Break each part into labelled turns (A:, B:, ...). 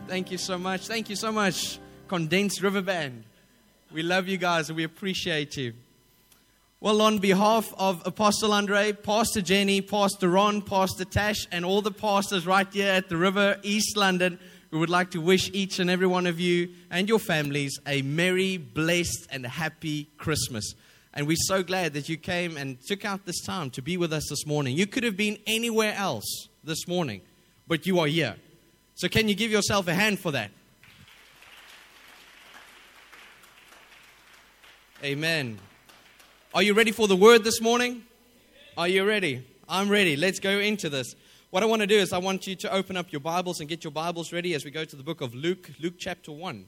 A: Thank you so much. Thank you so much, Condensed River Band. We love you guys and we appreciate you. Well, on behalf of Apostle Andre, Pastor Jenny, Pastor Ron, Pastor Tash, and all the pastors right here at the River, East London, we would like to wish each and every one of you and your families a merry, blessed, and happy Christmas. And we're so glad that you came and took out this time to be with us this morning. You could have been anywhere else this morning, but you are here. So can you give yourself a hand for that? Amen. Are you ready for the word this morning? Are you ready? I'm ready. Let's go into this. What I want to do is I want you to open up your Bibles and get your Bibles ready as we go to the book of Luke, Luke chapter 1.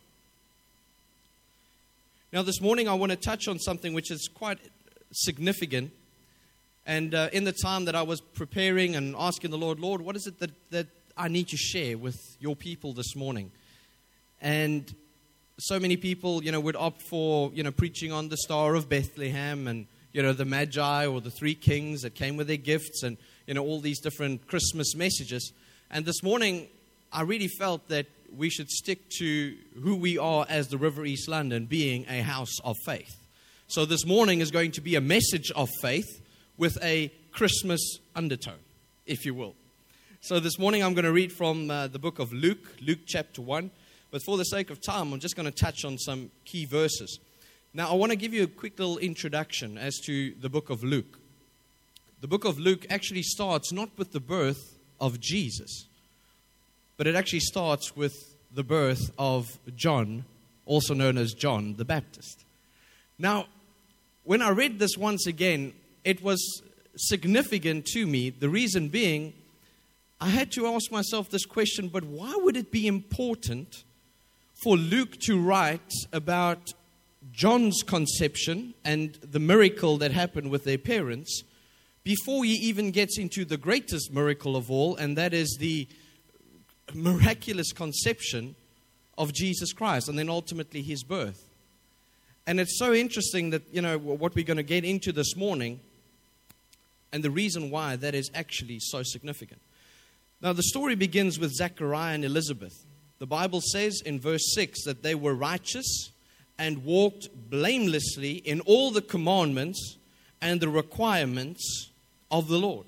A: Now this morning I want to touch on something which is quite significant. And in the time that I was preparing and asking the Lord, what is it that I need to share with your people this morning? And so many people, would opt for, preaching on the Star of Bethlehem and, the Magi or the three kings that came with their gifts and, all these different Christmas messages. And this morning, I really felt that we should stick to who we are as the River East London, being a house of faith. So this morning is going to be a message of faith with a Christmas undertone, if you will. So this morning, I'm going to read from the book of Luke, Luke chapter 1. But for the sake of time, I'm just going to touch on some key verses. Now, I want to give you a quick little introduction as to the book of Luke. The book of Luke actually starts not with the birth of Jesus, but it actually starts with the birth of John, also known as John the Baptist. Now, when I read this once again, it was significant to me. The reason being, I had to ask myself this question, but why would it be important for Luke to write about John's conception and the miracle that happened with their parents before he even gets into the greatest miracle of all, and that is the miraculous conception of Jesus Christ and then ultimately his birth? And it's so interesting that, what we're going to get into this morning and the reason why that is actually so significant. Now, the story begins with Zechariah and Elizabeth. The Bible says in verse 6 that they were righteous and walked blamelessly in all the commandments and the requirements of the Lord.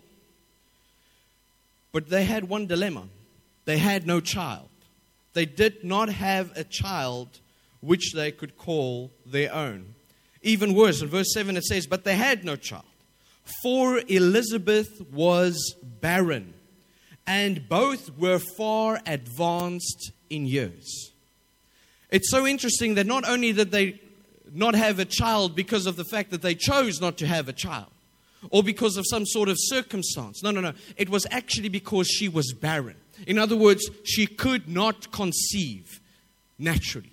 A: But they had one dilemma. They had no child. They did not have a child which they could call their own. Even worse, in verse 7 it says, but they had no child, for Elizabeth was barren, and both were far advanced in years. It's so interesting that not only did they not have a child because of the fact that they chose not to have a child or because of some sort of circumstance. No. It was actually because she was barren. In other words, she could not conceive naturally.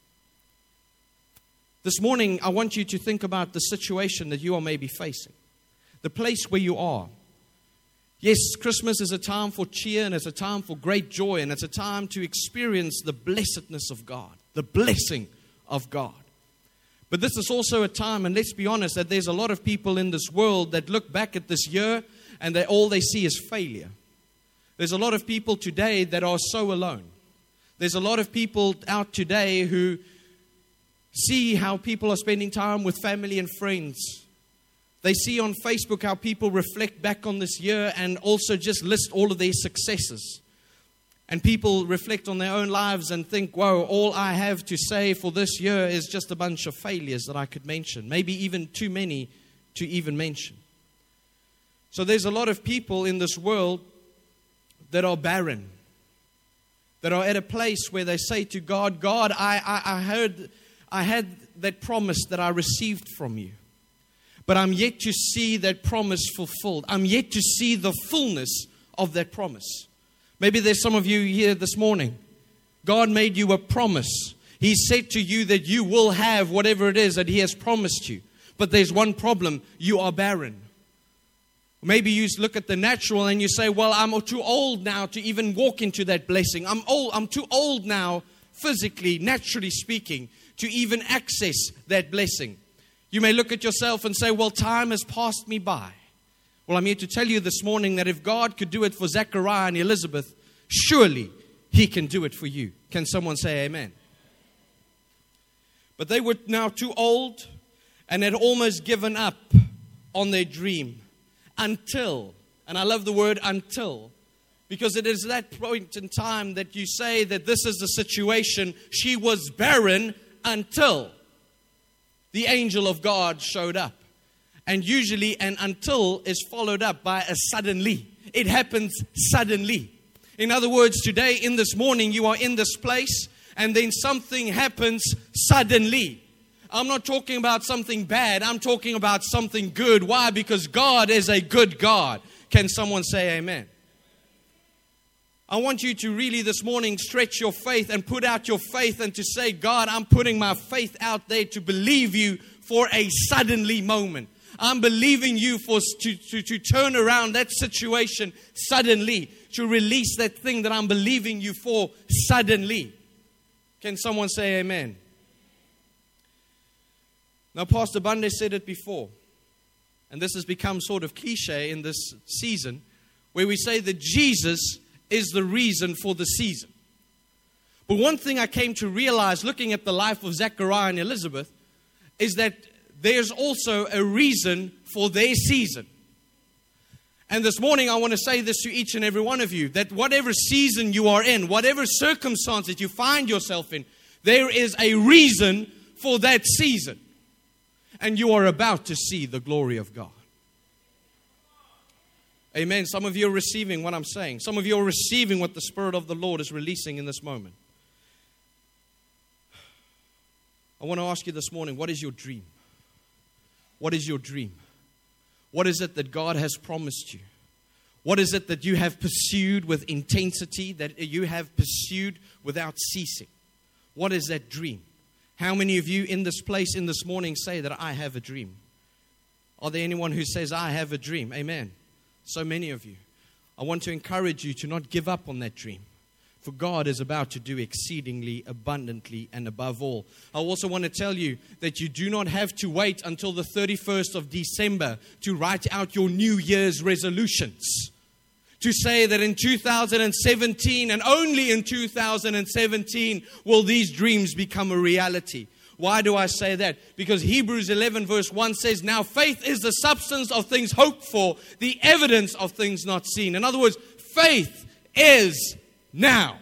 A: This morning, I want you to think about the situation that you are maybe facing, the place where you are. Yes, Christmas is a time for cheer and it's a time for great joy and it's a time to experience the blessedness of God, the blessing of God. But this is also a time, and let's be honest, that there's a lot of people in this world that look back at this year and all they see is failure. There's a lot of people today that are so alone. There's a lot of people out today who see how people are spending time with family and friends. They see on Facebook how people reflect back on this year and also just list all of their successes. And people reflect on their own lives and think, whoa, all I have to say for this year is just a bunch of failures that I could mention. Maybe even too many to even mention. So there's a lot of people in this world that are barren. That are at a place where they say to God, God, I had that promise that I received from you. But I'm yet to see that promise fulfilled. I'm yet to see the fullness of that promise. Maybe there's some of you here this morning. God made you a promise. He said to you that you will have whatever it is that He has promised you. But there's one problem. You are barren. Maybe you look at the natural and you say, well, I'm too old now to even walk into that blessing. I'm too old now, physically, naturally speaking, to even access that blessing. You may look at yourself and say, well, time has passed me by. Well, I'm here to tell you this morning that if God could do it for Zechariah and Elizabeth, surely He can do it for you. Can someone say amen? But they were now too old and had almost given up on their dream until, and I love the word until, because it is that point in time that you say that this is the situation. She was barren until the angel of God showed up. And usually an until is followed up by a suddenly. It happens suddenly. In other words, today, in this morning, you are in this place and then something happens suddenly. I'm not talking about something bad. I'm talking about something good. Why? Because God is a good God. Can someone say amen? I want you to really this morning stretch your faith and put out your faith and to say, God, I'm putting my faith out there to believe you for a suddenly moment. I'm believing you to turn around that situation suddenly, to release that thing that I'm believing you for suddenly. Can someone say amen? Now, Pastor Bunde said it before, and this has become sort of cliche in this season, where we say that Jesus is the reason for the season. But one thing I came to realize looking at the life of Zechariah and Elizabeth is that there's also a reason for their season. And this morning I want to say this to each and every one of you, that whatever season you are in, whatever circumstance that you find yourself in, there is a reason for that season. And you are about to see the glory of God. Amen. Some of you are receiving what I'm saying. Some of you are receiving what the Spirit of the Lord is releasing in this moment. I want to ask you this morning, what is your dream? What is your dream? What is it that God has promised you? What is it that you have pursued with intensity, that you have pursued without ceasing? What is that dream? How many of you in this place in this morning say that I have a dream? Are there anyone who says I have a dream? Amen. So many of you. I want to encourage you to not give up on that dream. For God is about to do exceedingly abundantly and above all. I also want to tell you that you do not have to wait until the 31st of December to write out your New Year's resolutions. To say that in 2017 and only in 2017 will these dreams become a reality. Why do I say that? Because Hebrews 11 verse 1 says, now faith is the substance of things hoped for, the evidence of things not seen. In other words, faith is now.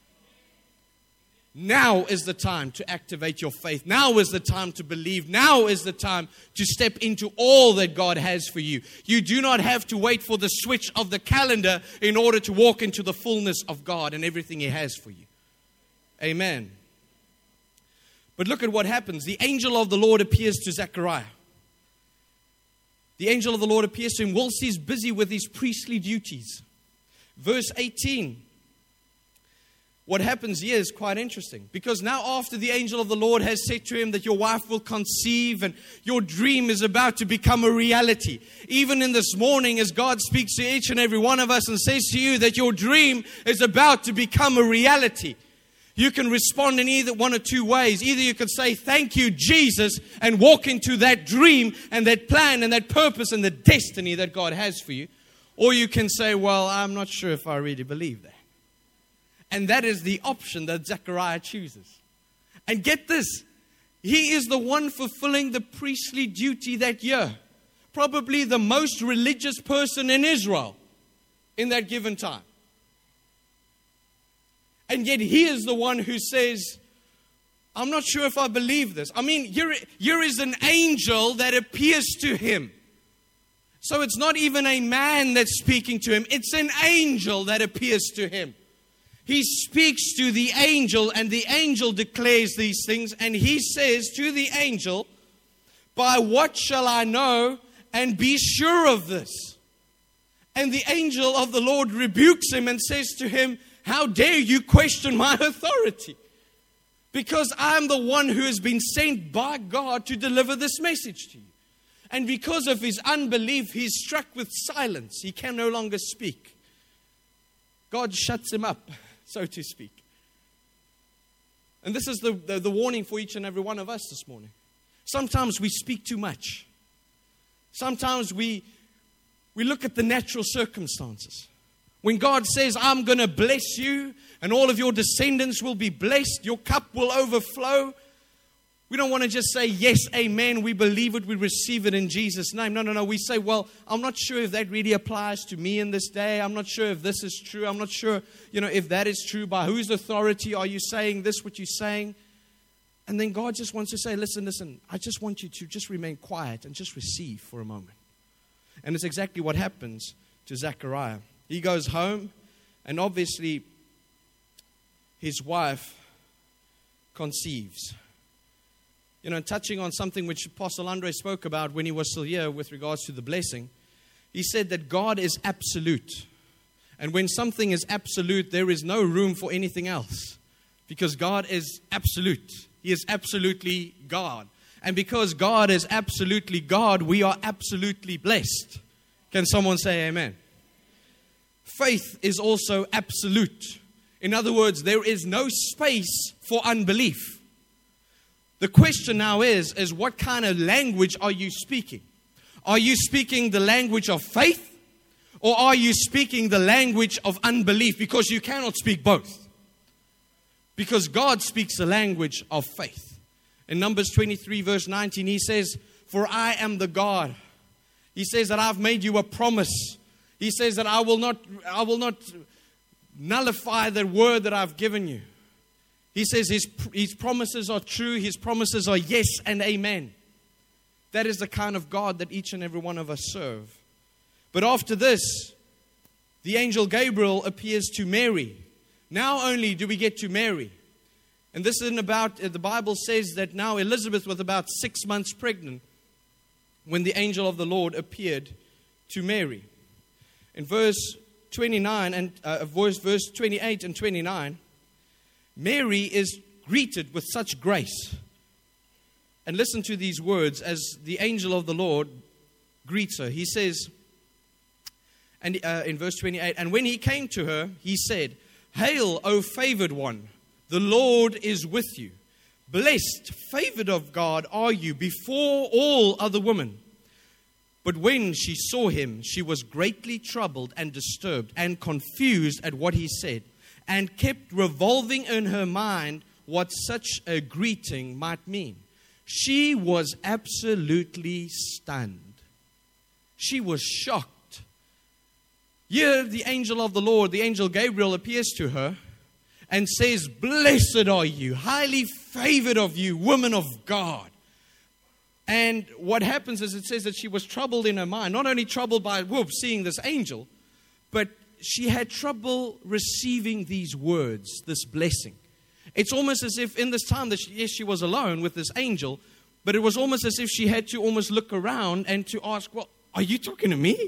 A: Now is the time to activate your faith. Now is the time to believe. Now is the time to step into all that God has for you. You do not have to wait for the switch of the calendar in order to walk into the fullness of God and everything He has for you. Amen. But look at what happens. The angel of the Lord appears to Zechariah. The angel of the Lord appears to him whilst he's busy with his priestly duties. Verse 18. What happens here is quite interesting. Because now after the angel of the Lord has said to him that your wife will conceive and your dream is about to become a reality. Even in this morning as God speaks to each and every one of us and says to you that your dream is about to become a reality. You can respond in either one or two ways. Either you can say, thank you, Jesus, and walk into that dream and that plan and that purpose and the destiny that God has for you. Or you can say, well, I'm not sure if I really believe that. And that is the option that Zechariah chooses. And get this, he is the one fulfilling the priestly duty that year. Probably the most religious person in Israel in that given time. And yet he is the one who says, I'm not sure if I believe this. I mean, here is an angel that appears to him. So it's not even a man that's speaking to him. It's an angel that appears to him. He speaks to the angel and the angel declares these things. And he says to the angel, by what shall I know and be sure of this? And the angel of the Lord rebukes him and says to him, how dare you question my authority? Because I'm the one who has been sent by God to deliver this message to you. And because of his unbelief, he's struck with silence. He can no longer speak. God shuts him up, so to speak. And this is the warning for each and every one of us this morning. Sometimes we speak too much. Sometimes we look at the natural circumstances. When God says, I'm going to bless you and all of your descendants will be blessed, your cup will overflow, we don't want to just say, yes, amen, we believe it, we receive it in Jesus' name. No. We say, well, I'm not sure if that really applies to me in this day. I'm not sure if this is true. I'm not sure, if that is true. By whose authority are you saying this, what you're saying? And then God just wants to say, listen, I just want you to just remain quiet and just receive for a moment. And it's exactly what happens to Zechariah. He goes home, and obviously his wife conceives. Touching on something which Apostle Andre spoke about when he was still here with regards to the blessing, he said that God is absolute. And when something is absolute, there is no room for anything else. Because God is absolute. He is absolutely God. And because God is absolutely God, we are absolutely blessed. Can someone say amen? Faith is also absolute. In other words, there is no space for unbelief. The question now is what kind of language are you speaking? Are you speaking the language of faith? Or are you speaking the language of unbelief? Because you cannot speak both. Because God speaks the language of faith. In Numbers 23 verse 19, He says, for I am the God. He says that I've made you a promise. He says that I will not nullify the word that I've given you. He says His promises are true. His promises are yes and amen. That is the kind of God that each and every one of us serve. But after this, the angel Gabriel appears to Mary. Now only do we get to Mary. And this isn't about, the Bible says that now Elizabeth was about 6 months pregnant when the angel of the Lord appeared to Mary. In verse 29 and verse 28 and 29, Mary is greeted with such grace. And listen to these words as the angel of the Lord greets her. He says, and in verse 28, and when he came to her, he said, hail, O favored one, the Lord is with you. Blessed, favored of God are you before all other women. But when she saw him, she was greatly troubled and disturbed and confused at what he said, and kept revolving in her mind what such a greeting might mean. She was absolutely stunned. She was shocked. Here the angel of the Lord, the angel Gabriel, appears to her and says, blessed are you, highly favored of you, woman of God. And what happens is it says that she was troubled in her mind. Not only troubled by seeing this angel, but she had trouble receiving these words, this blessing. It's almost as if in this time that she was alone with this angel, but it was almost as if she had to almost look around and to ask, well, are you talking to me?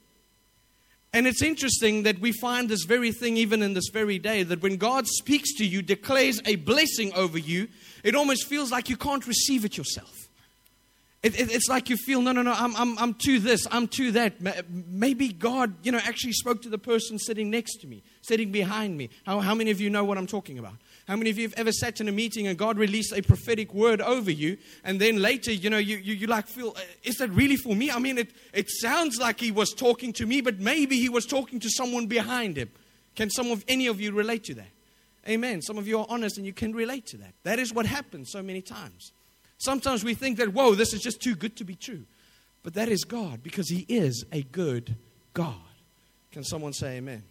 A: And it's interesting that we find this very thing even in this very day, that when God speaks to you, declares a blessing over you, it almost feels like you can't receive it yourself. It's like you feel, no, I'm to this, I'm to that. Maybe God, actually spoke to the person sitting next to me, sitting behind me. How many of you know what I'm talking about? How many of you have ever sat in a meeting and God released a prophetic word over you, and then later, you like feel, is that really for me? I mean, it sounds like He was talking to me, but maybe He was talking to someone behind Him. Can any of you relate to that? Amen. Some of you are honest and you can relate to that. That is what happens so many times. Sometimes we think that, whoa, this is just too good to be true. But that is God, because He is a good God. Can someone say amen?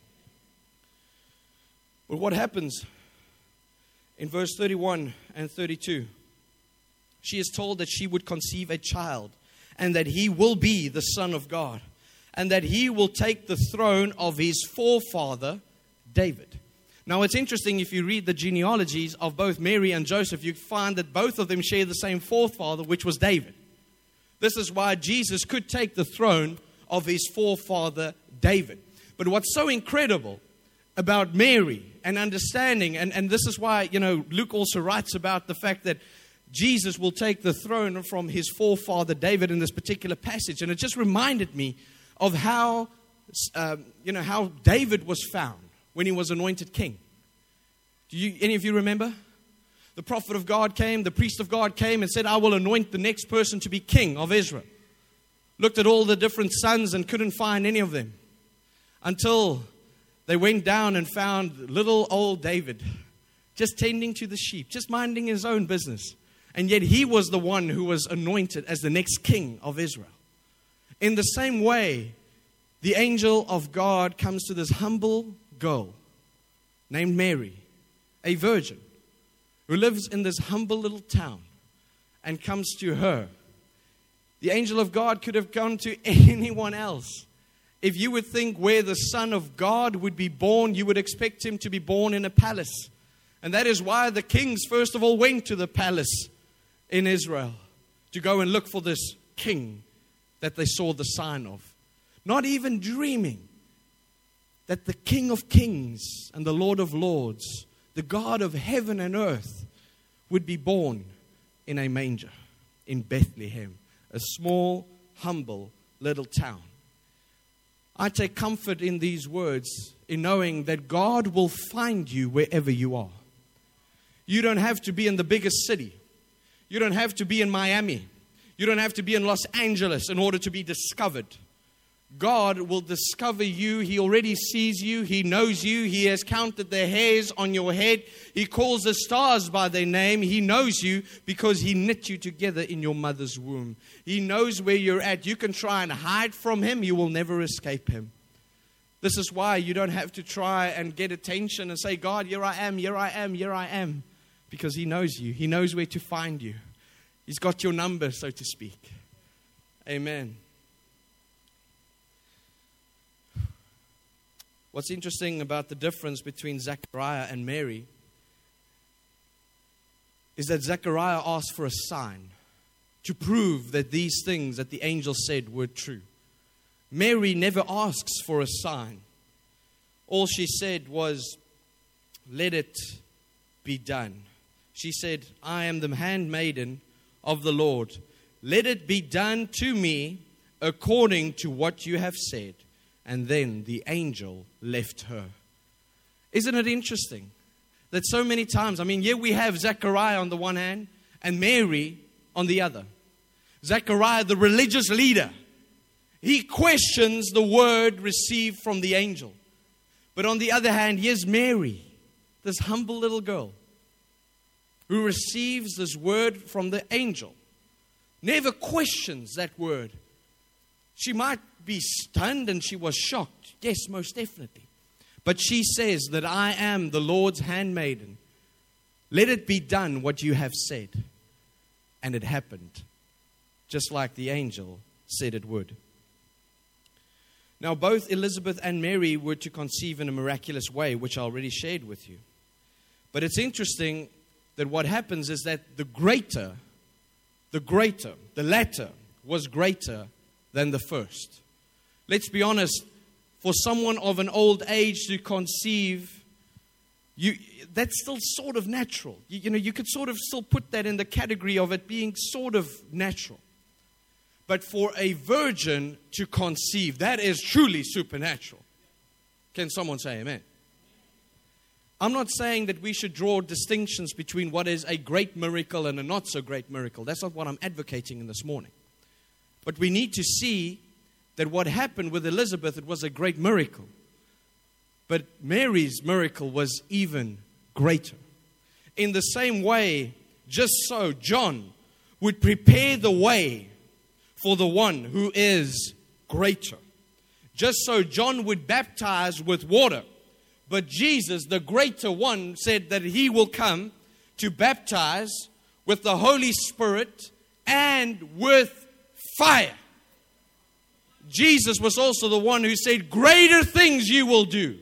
A: Well, what happens in verse 31 and 32? She is told that she would conceive a child, and that he will be the Son of God, and that he will take the throne of his forefather, David. Now, it's interesting, if you read the genealogies of both Mary and Joseph, you find that both of them share the same forefather, which was David. This is why Jesus could take the throne of his forefather, David. But what's so incredible about Mary and understanding, and this is why, Luke also writes about the fact that Jesus will take the throne from his forefather, David, in this particular passage. And it just reminded me of how David was found when he was anointed king. Any of you remember? The prophet of God came, the priest of God came and said, I will anoint the next person to be king of Israel. Looked at all the different sons and couldn't find any of them. Until they went down and found little old David just tending to the sheep, just minding his own business. And yet he was the one who was anointed as the next king of Israel. In the same way, the angel of God comes to this humble girl named Mary, a virgin, who lives in this humble little town, and comes to her. The angel of God could have gone to anyone else. If you would think where the Son of God would be born, you would expect him to be born in a palace. And that is why the kings, first of all, went to the palace in Israel to go and look for this king that they saw the sign of. Not even dreaming that the King of Kings and the Lord of Lords, the God of heaven and earth, would be born in a manger in Bethlehem, a small, humble little town. I take comfort in these words in knowing that God will find you wherever you are. You don't have to be in the biggest city. You don't have to be in Miami. You don't have to be in Los Angeles in order to be discovered. God will discover you. He already sees you. He knows you. He has counted the hairs on your head. He calls the stars by their name. He knows you because He knit you together in your mother's womb. He knows where you're at. You can try and hide from Him. You will never escape Him. This is why you don't have to try and get attention and say, God, here I am, here I am, here I am. Because He knows you. He knows where to find you. He's got your number, so to speak. Amen. What's interesting about the difference between Zechariah and Mary is that Zechariah asked for a sign to prove that these things that the angel said were true. Mary never asks for a sign. All she said was, let it be done. She said, I am the handmaiden of the Lord. Let it be done to me according to what you have said. And then the angel left her. Isn't it interesting that so many times, here we have Zechariah on the one hand and Mary on the other. Zechariah, the religious leader, he questions the word received from the angel. But on the other hand, here's Mary, this humble little girl, who receives this word from the angel. Never questions that word. She might be stunned and she was shocked. Yes, most definitely. But she says that I am the Lord's handmaiden. Let it be done what you have said. And it happened, just like the angel said it would. Now, both Elizabeth and Mary were to conceive in a miraculous way, which I already shared with you. But it's interesting that what happens is that the latter was greater than the first. Let's be honest, for someone of an old age to conceive, that's still sort of natural. You could sort of still put that in the category of it being sort of natural. But for a virgin to conceive, that is truly supernatural. Can someone say amen? I'm not saying that we should draw distinctions between what is a great miracle and a not so great miracle. That's not what I'm advocating in this morning. But we need to see that what happened with Elizabeth, it was a great miracle. But Mary's miracle was even greater. In the same way, just so John would prepare the way for the one who is greater. Just so John would baptize with water. But Jesus, the greater one, said that He will come to baptize with the Holy Spirit and with fire. Jesus was also the one who said, greater things you will do.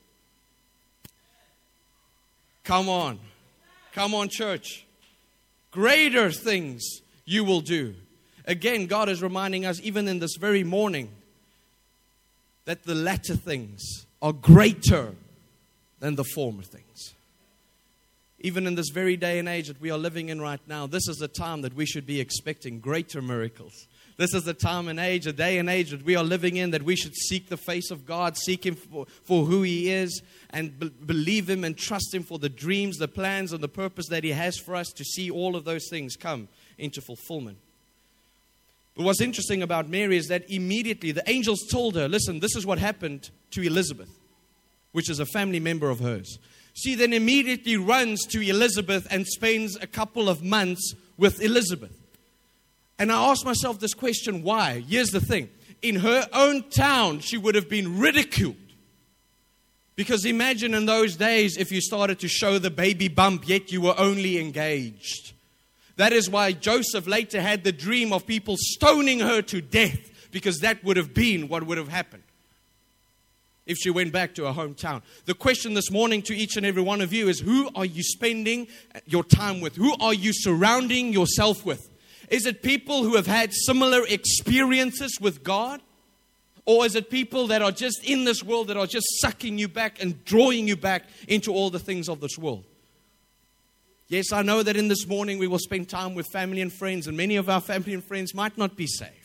A: Come on. Come on, church. Greater things you will do. Again, God is reminding us, even in this very morning, that the latter things are greater than the former things. Even in this very day and age that we are living in right now, this is the time that we should be expecting greater miracles. This is the time and age, a day and age that we are living in, that we should seek the face of God, seek Him for who He is, and believe Him and trust Him for the dreams, the plans, and the purpose that He has for us, to see all of those things come into fulfillment. But what's interesting about Mary is that immediately the angels told her, listen, this is what happened to Elizabeth. which is a family member of hers. She then immediately runs to Elizabeth and spends a couple of months with Elizabeth. And I asked myself this question, why? Here's the thing. In her own town, she would have been ridiculed. Because imagine in those days if you started to show the baby bump, yet you were only engaged. That is why Joseph later had the dream of people stoning her to death, because that would have been what would have happened if she went back to her hometown. The question this morning to each and every one of you is, who are you spending your time with? Who are you surrounding yourself with? Is it people who have had similar experiences with God? Or is it people that are just in this world, that are just sucking you back and drawing you back into all the things of this world? Yes, I know that in this morning we will spend time with family and friends, and many of our family and friends might not be saved.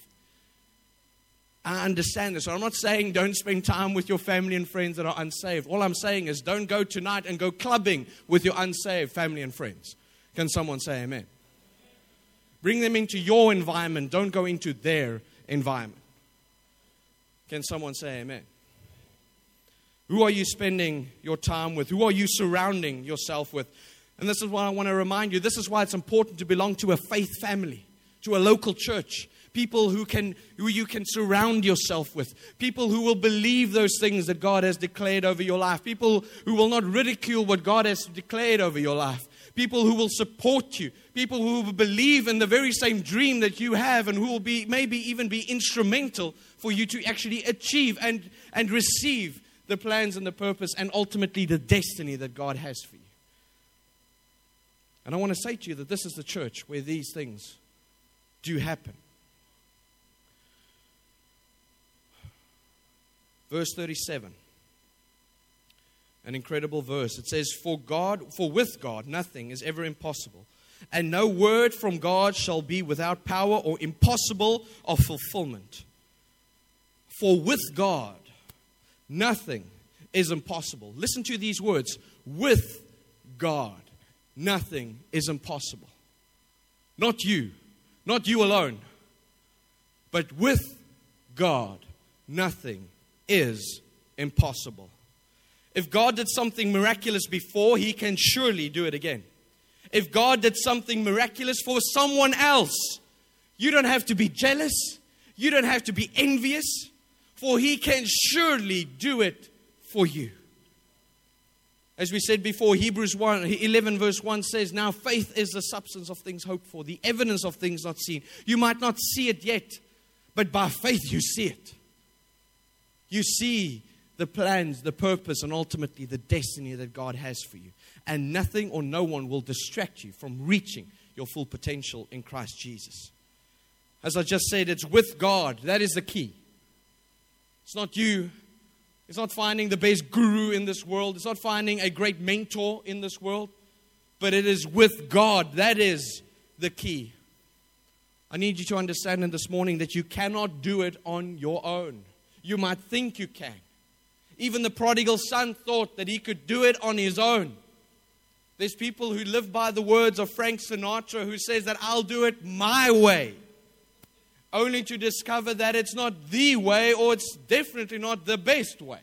A: I understand this. I'm not saying don't spend time with your family and friends that are unsaved. All I'm saying is don't go tonight and go clubbing with your unsaved family and friends. Can someone say amen? Bring them into your environment. Don't go into their environment. Can someone say amen? Who are you spending your time with? Who are you surrounding yourself with? And this is what I want to remind you. This is why it's important to belong to a faith family, to a local church. People who you can surround yourself with. People who will believe those things that God has declared over your life. People who will not ridicule what God has declared over your life. People who will support you. People who will believe in the very same dream that you have, and who will be maybe even be instrumental for you to actually achieve and receive the plans and the purpose and ultimately the destiny that God has for you. And I want to say to you that this is the church where these things do happen. Verse 37. An incredible verse. It says, For with God nothing is ever impossible, and no word from God shall be without power or impossible of fulfillment. For with God nothing is impossible. Listen to these words. With God nothing is impossible. Not you alone, but with God nothing is impossible. If God did something miraculous before, He can surely do it again. If God did something miraculous for someone else, you don't have to be jealous. You don't have to be envious, for He can surely do it for you. As we said before, Hebrews 11 verse 1 says, Now faith is the substance of things hoped for, the evidence of things not seen. You might not see it yet, but by faith you see it. You see the plans, the purpose, and ultimately the destiny that God has for you. And nothing or no one will distract you from reaching your full potential in Christ Jesus. As I just said, it's with God. That is the key. It's not you. It's not finding the best guru in this world. It's not finding a great mentor in this world. But it is with God. That is the key. I need you to understand in this morning that you cannot do it on your own. You might think you can. Even the prodigal son thought that he could do it on his own. There's people who live by the words of Frank Sinatra, who says that I'll do it my way. Only to discover that it's not the way, or it's definitely not the best way.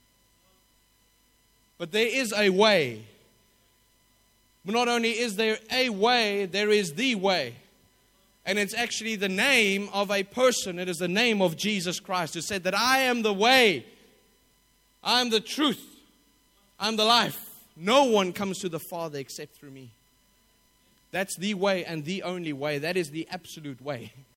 A: But there is a way. But not only is there a way, there is the way. And it's actually the name of a person. It is the name of Jesus Christ, who said that I am the way, I am the truth, I am the life. No one comes to the Father except through me. That's the way and the only way. That is the absolute way.